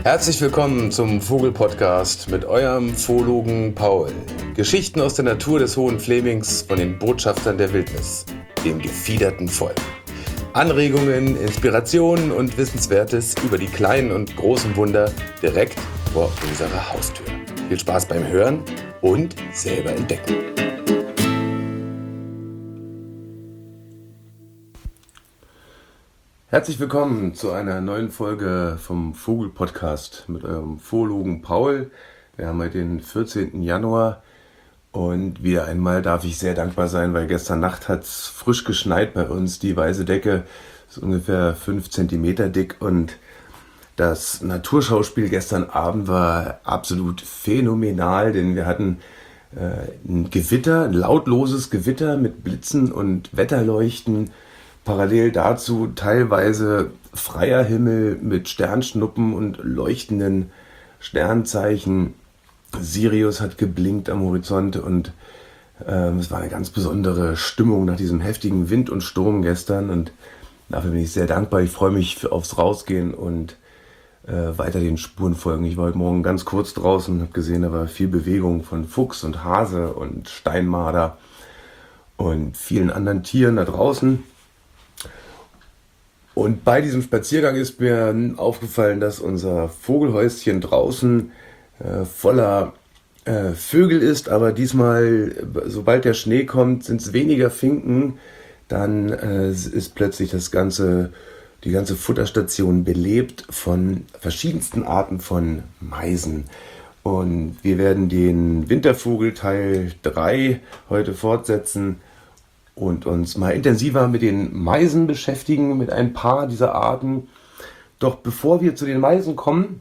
Herzlich willkommen zum Vogel-Podcast mit eurem Zoologen Paul. Geschichten aus der Natur des Hohen Flemings von den Botschaftern der Wildnis, dem gefiederten Volk. Anregungen, Inspirationen und Wissenswertes über die kleinen und großen Wunder direkt vor unserer Haustür. Viel Spaß beim Hören und selber entdecken. Herzlich willkommen zu einer neuen Folge vom Vogel-Podcast mit eurem Zoologen Paul. Wir haben heute den 14. Januar und wieder einmal darf ich sehr dankbar sein, weil gestern Nacht hat es frisch geschneit bei uns. Die weiße Decke ist ungefähr 5 cm dick und das Naturschauspiel gestern Abend war absolut phänomenal, denn wir hatten ein Gewitter, ein lautloses Gewitter mit Blitzen und Wetterleuchten. Parallel dazu teilweise freier Himmel mit Sternschnuppen und leuchtenden Sternzeichen. Sirius hat geblinkt am Horizont und es war eine ganz besondere Stimmung nach diesem heftigen Wind und Sturm gestern und dafür bin ich sehr dankbar. Ich freue mich aufs Rausgehen und weiter den Spuren folgen. Ich war heute Morgen ganz kurz draußen und habe gesehen, da war viel Bewegung von Fuchs und Hase und Steinmarder und vielen anderen Tieren da draußen. Und bei diesem Spaziergang ist mir aufgefallen, dass unser Vogelhäuschen draußen voller Vögel ist, aber diesmal, sobald der Schnee kommt, sind es weniger Finken, dann ist plötzlich die ganze Futterstation belebt von verschiedensten Arten von Meisen. Und wir werden den Wintervogel Teil 3 heute fortsetzen und uns mal intensiver mit den Meisen beschäftigen, mit ein paar dieser Arten. Doch bevor wir zu den Meisen kommen,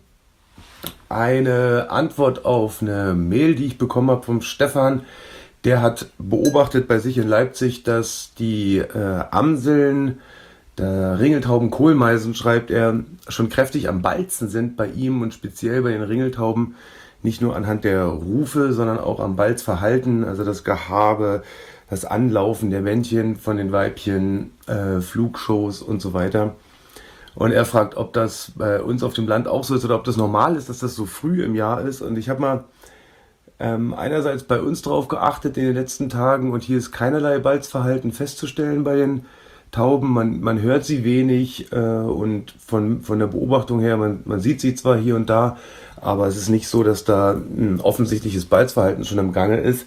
eine Antwort auf eine Mail, die ich bekommen habe vom Stefan. Der hat beobachtet bei sich in Leipzig, dass die Amseln, der Ringeltauben-Kohlmeisen, schreibt er, schon kräftig am Balzen sind bei ihm und speziell bei den Ringeltauben, nicht nur anhand der Rufe, sondern auch am Balzverhalten, also das Gehabe, das Anlaufen der Männchen von den Weibchen, Flugshows und so weiter. Und er fragt, ob das bei uns auf dem Land auch so ist oder ob das normal ist, dass das so früh im Jahr ist. Und ich habe mal einerseits bei uns drauf geachtet in den letzten Tagen und hier ist keinerlei Balzverhalten festzustellen bei den Tauben. Man hört sie wenig und von der Beobachtung her, man sieht sie zwar hier und da, aber es ist nicht so, dass da ein offensichtliches Balzverhalten schon im Gange ist.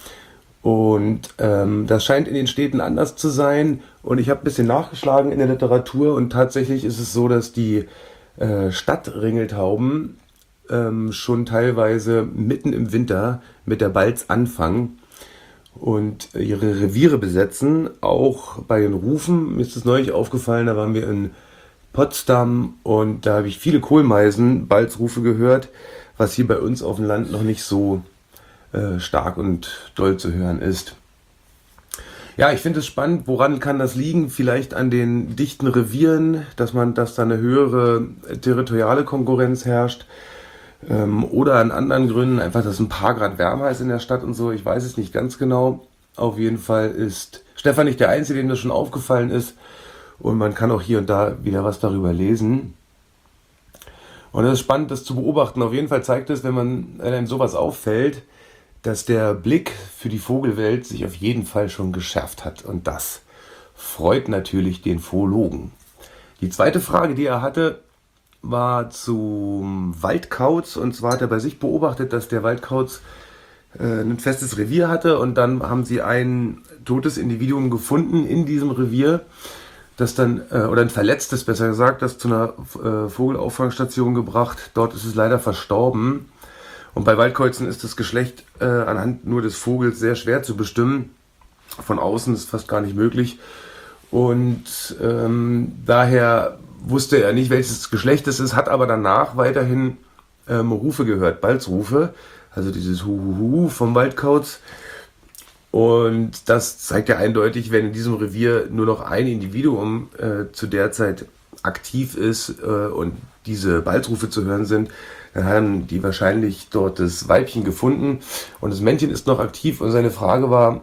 Und das scheint in den Städten anders zu sein. Und ich habe ein bisschen nachgeschlagen in der Literatur und tatsächlich ist es so, dass die Stadtringeltauben schon teilweise mitten im Winter mit der Balz anfangen und ihre Reviere besetzen. Auch bei den Rufen, mir ist es neulich aufgefallen, da waren wir in Potsdam und da habe ich viele Kohlmeisen-Balzrufe gehört, was hier bei uns auf dem Land noch nicht so stark und doll zu hören ist. Ja, ich finde es spannend, woran kann das liegen? Vielleicht an den dichten Revieren, dass da eine höhere territoriale Konkurrenz herrscht oder an anderen Gründen, einfach, dass ein paar Grad wärmer ist in der Stadt und so. Ich weiß es nicht ganz genau. Auf jeden Fall ist Stefan nicht der Einzige, dem das schon aufgefallen ist und man kann auch hier und da wieder was darüber lesen. Und es ist spannend, das zu beobachten. Auf jeden Fall zeigt es, wenn einem sowas auffällt, dass der Blick für die Vogelwelt sich auf jeden Fall schon geschärft hat. Und das freut natürlich den Zoologen. Die zweite Frage, die er hatte, war zum Waldkauz. Und zwar hat er bei sich beobachtet, dass der Waldkauz ein festes Revier hatte. Und dann haben sie ein totes Individuum gefunden in diesem Revier, das dann, oder ein verletztes, besser gesagt, das zu einer Vogelauffangstation gebracht. Dort ist es leider verstorben. Und bei Waldkäuzen ist das Geschlecht anhand nur des Vogels sehr schwer zu bestimmen. Von außen ist fast gar nicht möglich. Und daher wusste er nicht, welches Geschlecht es ist, hat aber danach weiterhin Rufe gehört, Balzrufe. Also dieses Huhuhu vom Waldkauz. Und das zeigt ja eindeutig, wenn in diesem Revier nur noch ein Individuum zu der Zeit aktiv ist und diese Balzrufe zu hören sind, dann haben die wahrscheinlich dort das Weibchen gefunden und das Männchen ist noch aktiv und seine Frage war,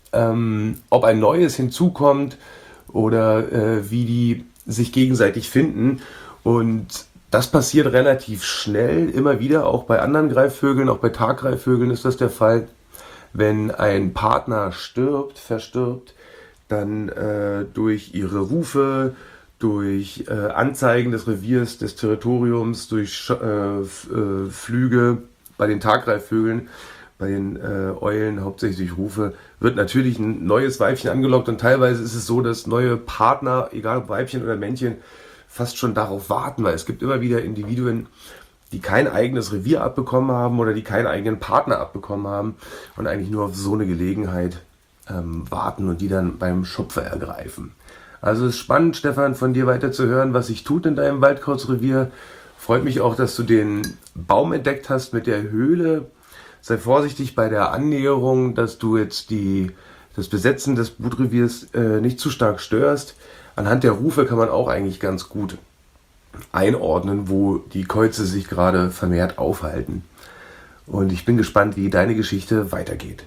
ob ein neues hinzukommt oder wie die sich gegenseitig finden. Und Das passiert relativ schnell, immer wieder, auch bei anderen Greifvögeln, auch bei Taggreifvögeln ist das der Fall. Wenn ein Partner verstirbt, dann durch ihre Rufe, durch Anzeigen des Reviers, des Territoriums, durch Flüge bei den Taggreifvögeln, bei den Eulen hauptsächlich durch Rufe, wird natürlich ein neues Weibchen angelockt und teilweise ist es so, dass neue Partner, egal ob Weibchen oder Männchen, fast schon darauf warten, weil es gibt immer wieder Individuen, die kein eigenes Revier abbekommen haben oder die keinen eigenen Partner abbekommen haben und eigentlich nur auf so eine Gelegenheit warten und die dann beim Schupfer ergreifen. Also es ist spannend, Stefan, von dir weiter zu hören, was sich tut in deinem Waldkauzrevier. Freut mich auch, dass du den Baum entdeckt hast mit der Höhle. Sei vorsichtig bei der Annäherung, dass du jetzt das Besetzen des Brutreviers nicht zu stark störst. Anhand der Rufe kann man auch eigentlich ganz gut einordnen, wo die Käuze sich gerade vermehrt aufhalten. Und ich bin gespannt, wie deine Geschichte weitergeht.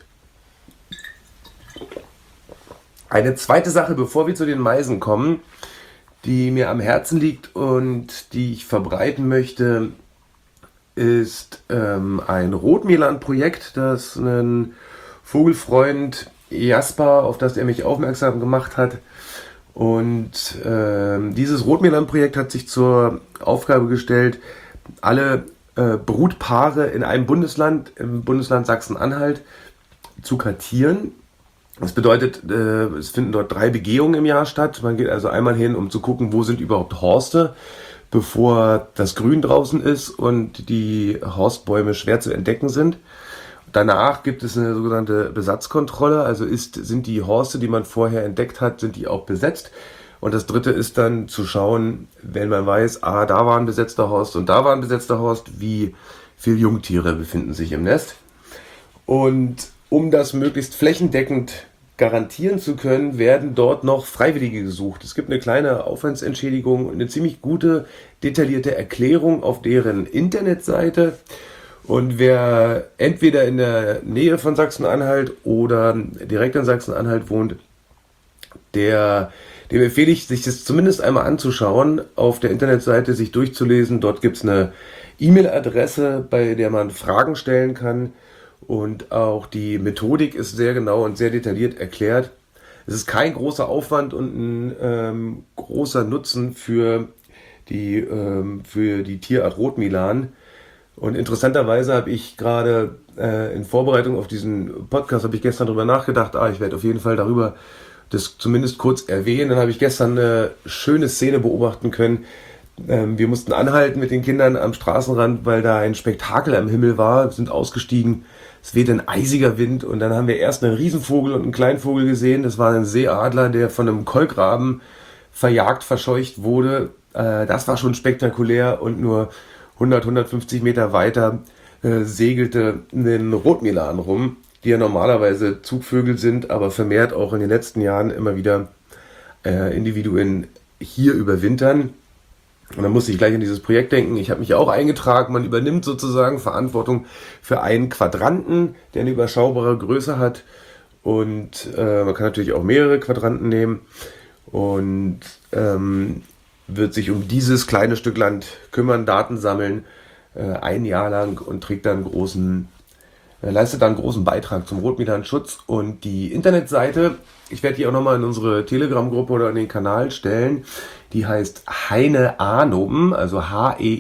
Eine zweite Sache, bevor wir zu den Meisen kommen, die mir am Herzen liegt und die ich verbreiten möchte, ist ein Rotmilan-Projekt, das ein Vogelfreund Jasper, auf das er mich aufmerksam gemacht hat. Und dieses Rotmilan-Projekt hat sich zur Aufgabe gestellt, alle Brutpaare in einem Bundesland, im Bundesland Sachsen-Anhalt, zu kartieren. Das bedeutet, es finden dort 3 Begehungen im Jahr statt. Man geht also einmal hin, um zu gucken, wo sind überhaupt Horste, bevor das Grün draußen ist und die Horstbäume schwer zu entdecken sind. Danach gibt es eine sogenannte Besatzkontrolle, also sind die Horste, die man vorher entdeckt hat, sind die auch besetzt. Und das dritte ist dann zu schauen, wenn man weiß, da war ein besetzter Horst und da war ein besetzter Horst, wie viele Jungtiere befinden sich im Nest. Und um das möglichst flächendeckend garantieren zu können, werden dort noch Freiwillige gesucht. Es gibt eine kleine Aufwandsentschädigung und eine ziemlich gute, detaillierte Erklärung auf deren Internetseite. Und wer entweder in der Nähe von Sachsen-Anhalt oder direkt in Sachsen-Anhalt wohnt, dem empfehle ich, sich das zumindest einmal anzuschauen, auf der Internetseite sich durchzulesen. Dort gibt es eine E-Mail-Adresse, bei der man Fragen stellen kann. Und auch die Methodik ist sehr genau und sehr detailliert erklärt. Es ist kein großer Aufwand und ein großer Nutzen für die Tierart Rotmilan. Und interessanterweise habe ich gerade in Vorbereitung auf diesen Podcast, habe ich gestern darüber nachgedacht, ich werde auf jeden Fall darüber das zumindest kurz erwähnen. Dann habe ich gestern eine schöne Szene beobachten können. Wir mussten anhalten mit den Kindern am Straßenrand, weil da ein Spektakel am Himmel war. Wir sind ausgestiegen. Es wehte ein eisiger Wind und dann haben wir erst einen Riesenvogel und einen Kleinvogel gesehen. Das war ein Seeadler, der von einem Kolkraben verscheucht wurde. Das war schon spektakulär und nur 150 Meter weiter segelte ein Rotmilan rum, die ja normalerweise Zugvögel sind, aber vermehrt auch in den letzten Jahren immer wieder Individuen hier überwintern. Und dann musste ich gleich an dieses Projekt denken. Ich habe mich auch eingetragen. Man übernimmt sozusagen Verantwortung für einen Quadranten, der eine überschaubare Größe hat. Und man kann natürlich auch mehrere Quadranten nehmen und wird sich um dieses kleine Stück Land kümmern, Daten sammeln, ein Jahr lang und leistet dann einen großen Beitrag zum Rotmilanschutz. Und die Internetseite, ich werde die auch nochmal in unsere Telegram-Gruppe oder in den Kanal stellen, die heißt heineanum, also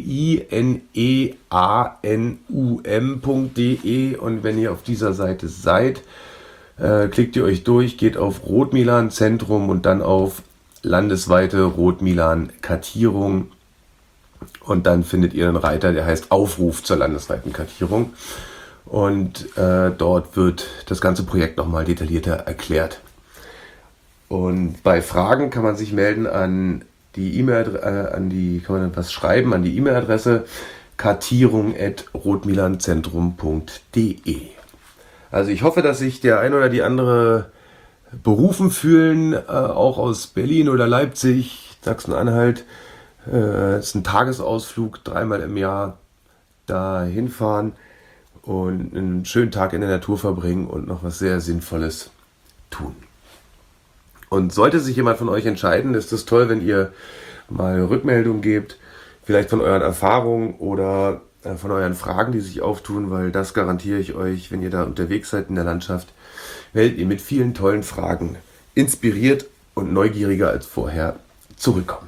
heineanum.de. Und wenn ihr auf dieser Seite seid, klickt ihr euch durch, geht auf Rotmilan-Zentrum und dann auf landesweite Rotmilan-Kartierung. Und dann findet ihr einen Reiter, der heißt Aufruf zur landesweiten Kartierung. Und dort wird das ganze Projekt nochmal detaillierter erklärt. Und bei Fragen kann man sich melden an die kann man dann was schreiben an die E-Mail-Adresse kartierung@rotmilanzentrum.de. Also ich hoffe, dass sich der ein oder die andere berufen fühlen, auch aus Berlin oder Leipzig, Sachsen-Anhalt. Es ist ein Tagesausflug, 3-mal im Jahr da hinfahren und einen schönen Tag in der Natur verbringen und noch was sehr Sinnvolles tun. Und sollte sich jemand von euch entscheiden, ist es toll, wenn ihr mal Rückmeldung gebt, vielleicht von euren Erfahrungen oder von euren Fragen, die sich auftun, weil das garantiere ich euch, wenn ihr da unterwegs seid in der Landschaft, werdet ihr mit vielen tollen Fragen inspiriert und neugieriger als vorher zurückkommen.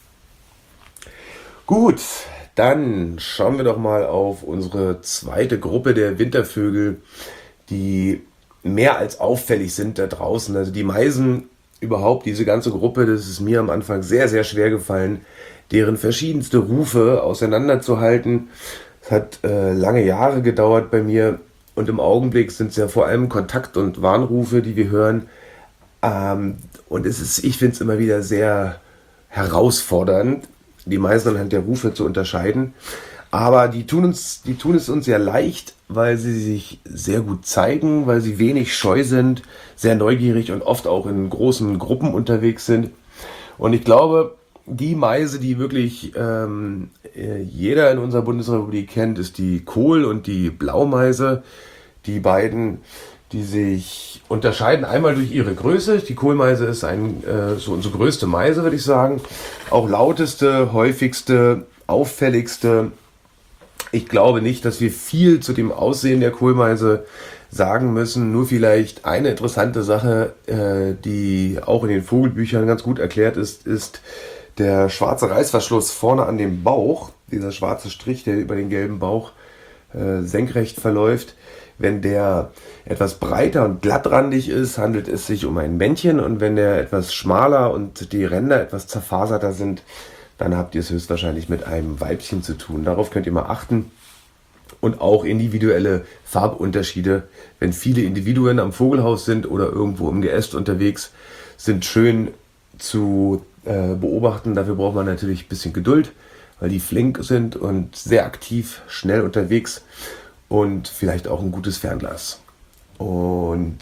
Gut, dann schauen wir doch mal auf unsere zweite Gruppe der Wintervögel, die mehr als auffällig sind da draußen. Also die Meisen überhaupt, diese ganze Gruppe, das ist mir am Anfang sehr, sehr schwer gefallen, deren verschiedenste Rufe auseinanderzuhalten. Es hat lange Jahre gedauert bei mir und im Augenblick sind es ja vor allem Kontakt- und Warnrufe, die wir hören. Und ich finde es immer wieder sehr herausfordernd, die Meisen anhand der Rufe zu unterscheiden. Aber die tun es uns ja leicht, weil sie sich sehr gut zeigen, weil sie wenig scheu sind, sehr neugierig und oft auch in großen Gruppen unterwegs sind. Und ich glaube, die Meise, die wirklich jeder in unserer Bundesrepublik kennt, ist die Kohl- und die Blaumeise. Die beiden, die sich unterscheiden einmal durch ihre Größe. Die Kohlmeise ist so unsere größte Meise, würde ich sagen. Auch lauteste, häufigste, auffälligste. Ich glaube nicht, dass wir viel zu dem Aussehen der Kohlmeise sagen müssen. Nur vielleicht eine interessante Sache, die auch in den Vogelbüchern ganz gut erklärt ist der schwarze Reißverschluss vorne an dem Bauch. Dieser schwarze Strich, der über den gelben Bauch senkrecht verläuft. Wenn der etwas breiter und glattrandig ist, handelt es sich um ein Männchen. Und wenn der etwas schmaler und die Ränder etwas zerfaserter sind, dann habt ihr es höchstwahrscheinlich mit einem Weibchen zu tun. Darauf könnt ihr mal achten. Und auch individuelle Farbunterschiede. Wenn viele Individuen am Vogelhaus sind oder irgendwo im Geäst unterwegs, sind schön zu beobachten. Dafür braucht man natürlich ein bisschen Geduld, weil die flink sind und sehr aktiv, schnell unterwegs und vielleicht auch ein gutes Fernglas. Und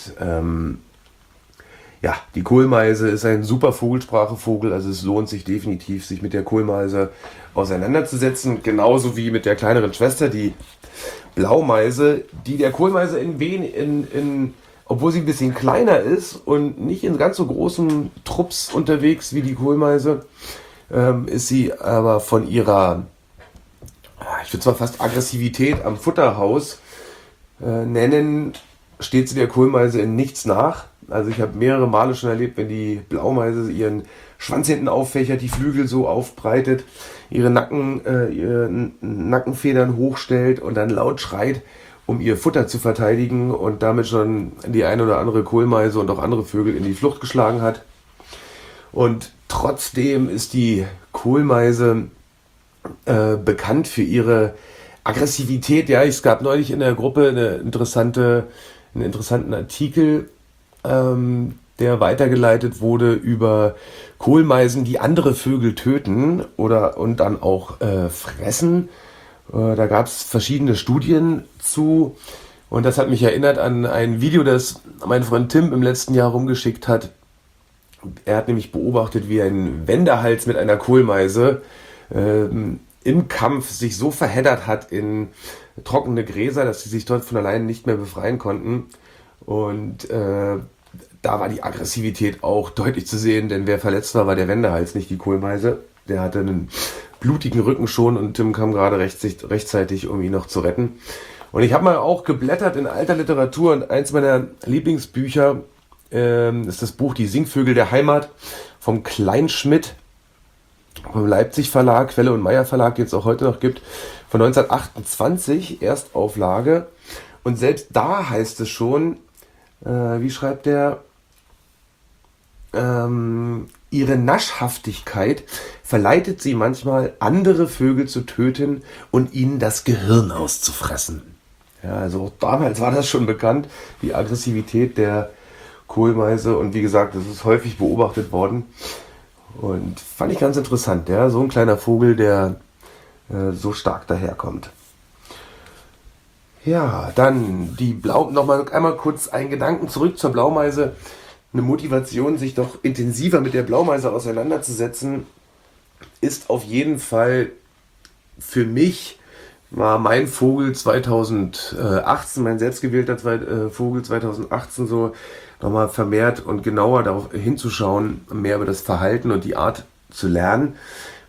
die Kohlmeise ist ein super Vogelsprachevogel, also es lohnt sich definitiv, sich mit der Kohlmeise auseinanderzusetzen, genauso wie mit der kleineren Schwester, die Blaumeise, die der Kohlmeise obwohl sie ein bisschen kleiner ist und nicht in ganz so großen Trupps unterwegs wie die Kohlmeise, ist sie aber von ihrer, ich würde zwar fast Aggressivität am Futterhaus nennen, steht sie der Kohlmeise in nichts nach. Also ich habe mehrere Male schon erlebt, wenn die Blaumeise ihren Schwanz hinten auffächert, die Flügel so aufbreitet, ihre Nackenfedern hochstellt und dann laut schreit, um ihr Futter zu verteidigen und damit schon die eine oder andere Kohlmeise und auch andere Vögel in die Flucht geschlagen hat. Und trotzdem ist die Kohlmeise bekannt für ihre Aggressivität. Ja, es gab neulich in der Gruppe einen interessanten Artikel, der weitergeleitet wurde über Kohlmeisen, die andere Vögel töten und dann auch fressen. Da gab es verschiedene Studien zu und das hat mich erinnert an ein Video, das mein Freund Tim im letzten Jahr rumgeschickt hat. Er hat nämlich beobachtet, wie ein Wendehals mit einer Kohlmeise im Kampf sich so verheddert hat in trockene Gräser, dass sie sich dort von alleine nicht mehr befreien konnten. Und da war die Aggressivität auch deutlich zu sehen, denn wer verletzt war der Wendehals, nicht die Kohlmeise. Der hatte einen blutigen Rücken schon und Tim kam gerade rechtzeitig, um ihn noch zu retten. Und ich habe mal auch geblättert in alter Literatur und eins meiner Lieblingsbücher ist das Buch Die Singvögel der Heimat vom Kleinschmidt, vom Leipzig Verlag, Quelle und Meyer Verlag, den es auch heute noch gibt, von 1928, Erstauflage. Und selbst da heißt es schon, wie schreibt der, ihre Naschhaftigkeit verleitet sie manchmal, andere Vögel zu töten und ihnen das Gehirn auszufressen. Ja, also damals war das schon bekannt, die Aggressivität der Kohlmeise. Und wie gesagt, das ist häufig beobachtet worden. Und fand ich ganz interessant, ja, so ein kleiner Vogel, der so stark daherkommt. Ja, dann nochmal einmal kurz einen Gedanken zurück zur Blaumeise. Eine Motivation, sich doch intensiver mit der Blaumeise auseinanderzusetzen, ist auf jeden Fall für mich, war mein Vogel 2018, mein selbstgewählter Vogel 2018 so, nochmal vermehrt und genauer darauf hinzuschauen, mehr über das Verhalten und die Art zu lernen,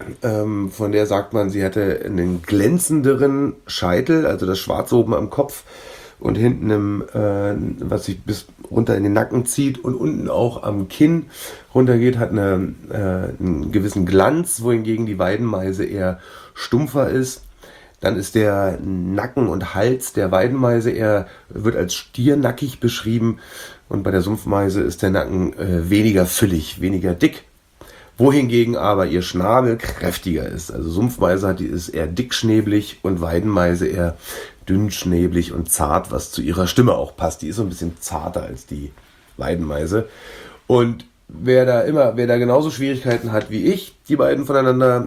Von der sagt man, sie hatte einen glänzenderen Scheitel, also das Schwarze oben am Kopf und hinten, was sich bis runter in den Nacken zieht und unten auch am Kinn runtergeht, hat einen gewissen Glanz, wohingegen die Weidenmeise eher stumpfer ist. Dann ist der Nacken und Hals der Weidenmeise wird als stiernackig beschrieben und bei der Sumpfmeise ist der Nacken weniger füllig, weniger dick. Wohingegen aber ihr Schnabel kräftiger ist. Also Sumpfmeise ist eher dickschnäbelig und Weidenmeise eher dünnschnäbelig und zart, was zu ihrer Stimme auch passt. Die ist so ein bisschen zarter als die Weidenmeise. Und wer da genauso Schwierigkeiten hat wie ich, die beiden voneinander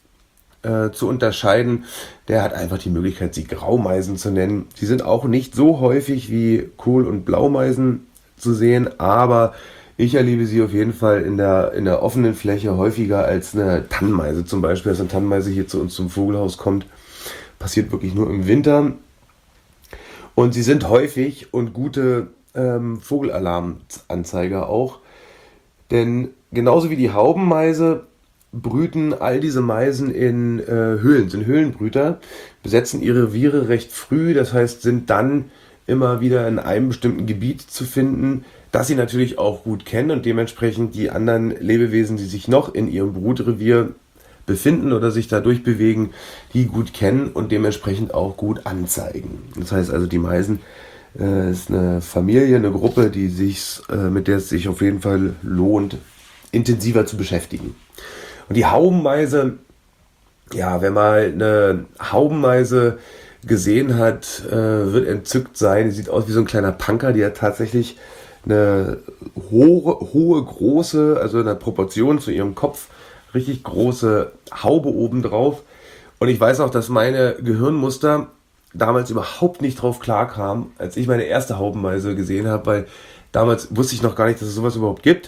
zu unterscheiden, der hat einfach die Möglichkeit, sie Graumeisen zu nennen. Sie sind auch nicht so häufig wie Kohl- und Blaumeisen zu sehen, aber ich erlebe sie auf jeden Fall in der offenen Fläche häufiger als eine Tannmeise zum Beispiel, dass eine Tannmeise hier zu uns zum Vogelhaus kommt. Passiert wirklich nur im Winter. Und sie sind häufig und gute Vogelalarmanzeiger auch. Denn genauso wie die Haubenmeise brüten all diese Meisen in Höhlen, sind Höhlenbrüter, besetzen ihre Reviere recht früh, das heißt, sind dann immer wieder in einem bestimmten Gebiet zu finden, das sie natürlich auch gut kennen und dementsprechend die anderen Lebewesen, die sich noch in ihrem Brutrevier befinden oder sich dadurch bewegen, die gut kennen und dementsprechend auch gut anzeigen. Das heißt also, die Meisen ist eine Familie, eine Gruppe, mit der es sich auf jeden Fall lohnt, intensiver zu beschäftigen. Und die Haubenmeise, ja, wer mal eine Haubenmeise gesehen hat, wird entzückt sein. Die sieht aus wie so ein kleiner Punker, die hat tatsächlich eine hohe, große, also in der Proportion zu ihrem Kopf, richtig große Haube oben drauf. Und ich weiß auch, dass meine Gehirnmuster damals überhaupt nicht drauf klarkamen, als ich meine erste Haubenmeise gesehen habe, weil damals wusste ich noch gar nicht, dass es sowas überhaupt gibt.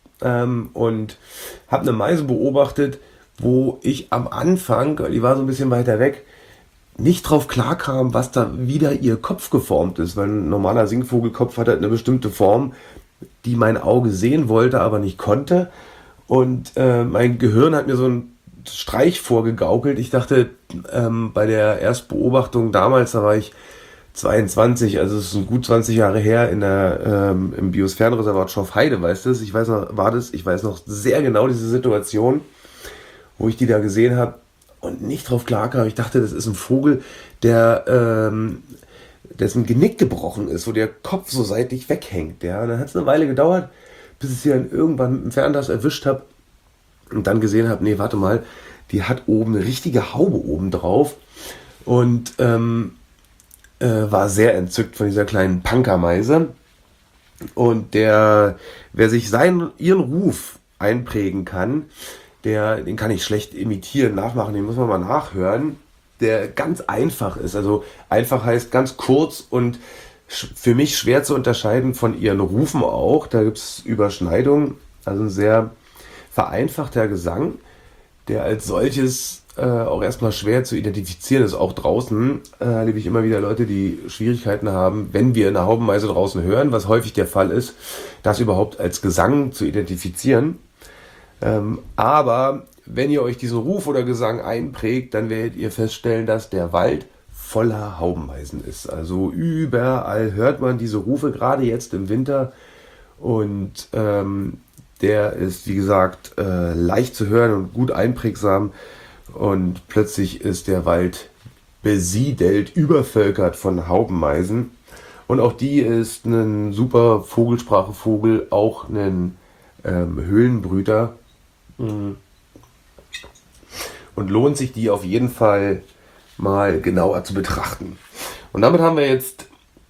Und habe eine Meise beobachtet, wo ich am Anfang, die war so ein bisschen weiter weg, nicht drauf klarkam, was da wieder ihr Kopf geformt ist, weil ein normaler Singvogelkopf hat halt eine bestimmte Form, die mein Auge sehen wollte, aber nicht konnte. Und mein Gehirn hat mir so einen Streich vorgegaukelt. Ich dachte, bei der Erstbeobachtung damals, da war ich 22, also es ist gut 20 Jahre her, im Biosphärenreservat Schorfheide, weißt du, ich weiß noch sehr genau diese Situation, wo ich die da gesehen habe und nicht drauf klarkam. Ich dachte, das ist ein Vogel, dessen Genick gebrochen ist, wo der Kopf so seitlich weghängt. Ja? Und dann hat es eine Weile gedauert, bis ich sie dann irgendwann mit dem Fernglas erwischt habe und dann gesehen habe, nee, warte mal, die hat oben eine richtige Haube oben drauf und war sehr entzückt von dieser kleinen Punkermeise. Und wer sich ihren Ruf einprägen kann, den kann ich schlecht imitieren, nachmachen, den muss man mal nachhören, der ganz einfach ist. Also einfach heißt ganz kurz und für mich schwer zu unterscheiden von ihren Rufen auch. Da gibt es Überschneidungen, also ein sehr vereinfachter Gesang, der als solches auch erstmal schwer zu identifizieren ist. Auch draußen erlebe ich immer wieder Leute, die Schwierigkeiten haben, wenn wir eine Haubenmeise draußen hören, was häufig der Fall ist, das überhaupt als Gesang zu identifizieren. Aber wenn ihr euch diesen Ruf oder Gesang einprägt, dann werdet ihr feststellen, dass der Wald voller Haubenmeisen ist. Also überall hört man diese Rufe, gerade jetzt im Winter. Und der ist, wie gesagt, leicht zu hören und gut einprägsam. Und plötzlich ist der Wald besiedelt, übervölkert von Haubenmeisen. Und auch die ist ein super Vogelsprachevogel, auch ein Höhlenbrüter. Und lohnt sich die auf jeden Fall mal genauer zu betrachten. Und damit haben wir jetzt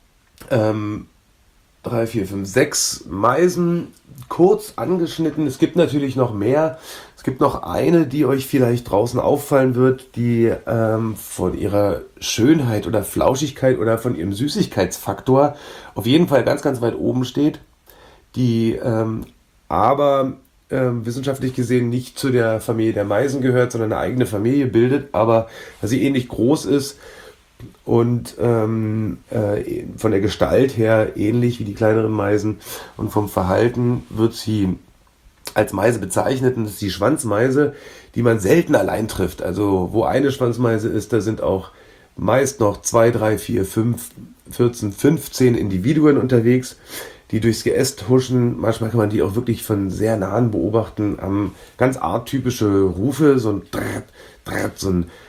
3, 4, 5, 6 Meisen kurz angeschnitten. Es gibt natürlich noch mehr. Es gibt noch eine, die euch vielleicht draußen auffallen wird, die von ihrer Schönheit oder Flauschigkeit oder von ihrem Süßigkeitsfaktor auf jeden Fall ganz, ganz weit oben steht, die aber wissenschaftlich gesehen nicht zu der Familie der Meisen gehört, sondern eine eigene Familie bildet, aber dass sie ähnlich groß ist und von der Gestalt her ähnlich wie die kleineren Meisen und vom Verhalten wird sie als Meise bezeichnet. Und das ist die Schwanzmeise, die man selten allein trifft. Also wo eine Schwanzmeise ist, da sind auch meist noch 2, 3, 4, 5, 14, 15 Individuen unterwegs, die durchs Geäst huschen. Manchmal kann man die auch wirklich von sehr nahen beobachten, haben ganz arttypische Rufe, so ein Drrrt, Drrrt, so ein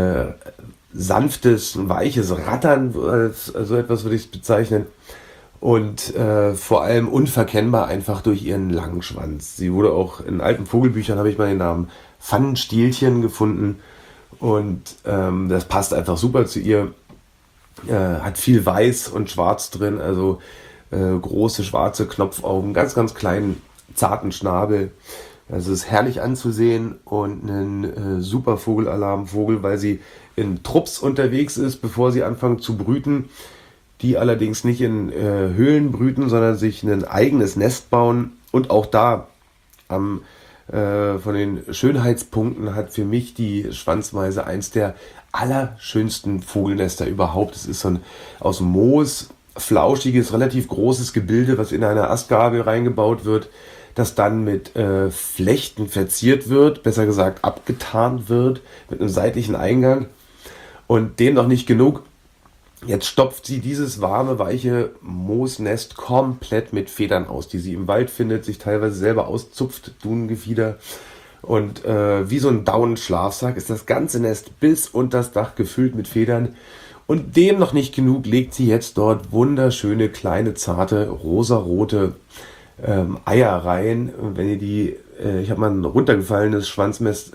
sanftes, weiches Rattern, so etwas würde ich es bezeichnen. Und vor allem unverkennbar einfach durch ihren langen Schwanz. Sie wurde auch in alten Vogelbüchern, habe ich mal den Namen Pfannenstielchen gefunden. Und das passt einfach super zu ihr. Hat viel Weiß und Schwarz drin, also große schwarze Knopfaugen, ganz, ganz kleinen, zarten Schnabel. Also es ist herrlich anzusehen und ein super Vogelalarmvogel, weil sie in Trupps unterwegs ist, bevor sie anfangen zu brüten. Die allerdings nicht in Höhlen brüten, sondern sich ein eigenes Nest bauen. Und auch da von den Schönheitspunkten hat für mich die Schwanzmeise eins der allerschönsten Vogelnester überhaupt. Es ist so ein aus Moos flauschiges, relativ großes Gebilde, was in eine Astgabel reingebaut wird, das dann mit Flechten verziert wird, besser gesagt abgetarnt wird, mit einem seitlichen Eingang. Und dem noch nicht genug. Jetzt stopft sie dieses warme, weiche Moosnest komplett mit Federn aus, die sie im Wald findet, sich teilweise selber auszupft, Dunengefieder. Und wie so ein Daunenschlafsack ist das ganze Nest bis unter das Dach gefüllt mit Federn. Und dem noch nicht genug, legt sie jetzt dort wunderschöne, kleine, zarte, rosarote Eier rein. Und wenn ihr die, ich habe mal ein runtergefallenes Schwanznest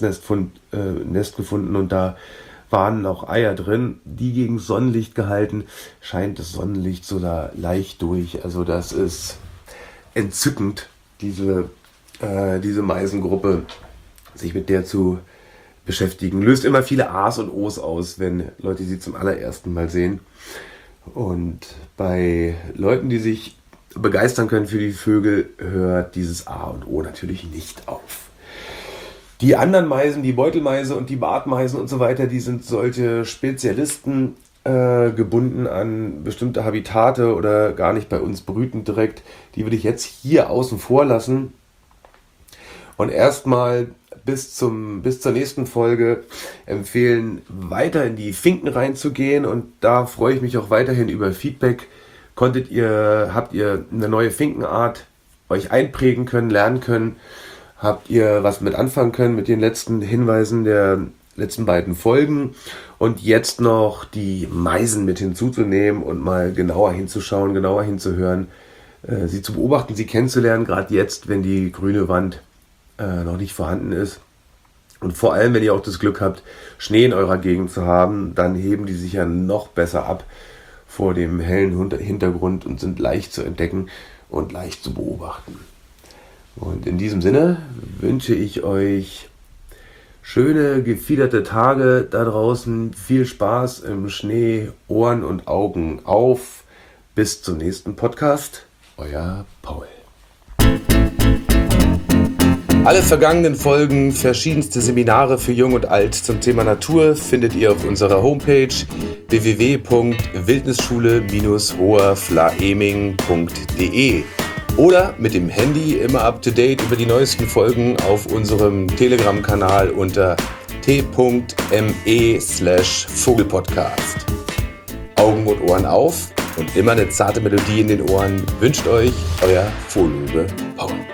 gefunden und da waren auch Eier drin, die gegen Sonnenlicht gehalten, scheint das Sonnenlicht so da leicht durch. Also das ist entzückend, diese Meisengruppe, sich mit der zu beschäftigen. Löst immer viele A's und O's aus, wenn Leute sie zum allerersten Mal sehen. Und bei Leuten, die sich begeistern können für die Vögel, hört dieses A und O natürlich nicht auf. Die anderen Meisen, die Beutelmeise und die Bartmeisen und so weiter, die sind solche Spezialisten, gebunden an bestimmte Habitate oder gar nicht bei uns brütend direkt. Die würde ich jetzt hier außen vor lassen und erstmal bis zur nächsten Folge empfehlen, weiter in die Finken reinzugehen, und da freue ich mich auch weiterhin über Feedback. Habt ihr eine neue Finkenart euch einprägen können, lernen können? Habt ihr was mit anfangen können mit den letzten Hinweisen der letzten beiden Folgen? Und jetzt noch die Meisen mit hinzuzunehmen und mal genauer hinzuschauen, genauer hinzuhören, sie zu beobachten, sie kennenzulernen, gerade jetzt, wenn die grüne Wand noch nicht vorhanden ist. Und vor allem, wenn ihr auch das Glück habt, Schnee in eurer Gegend zu haben, dann heben die sich ja noch besser ab vor dem hellen Hintergrund und sind leicht zu entdecken und leicht zu beobachten. Und in diesem Sinne wünsche ich euch schöne, gefiederte Tage da draußen. Viel Spaß im Schnee, Ohren und Augen auf. Bis zum nächsten Podcast. Euer Paul. Alle vergangenen Folgen, verschiedenste Seminare für Jung und Alt zum Thema Natur findet ihr auf unserer Homepage www.wildnisschule-hoherflaeming.de oder mit dem Handy immer up to date über die neuesten Folgen auf unserem Telegram-Kanal unter t.me/Vogelpodcast. Augen und Ohren auf und immer eine zarte Melodie in den Ohren wünscht euch euer Vogelrube Paul.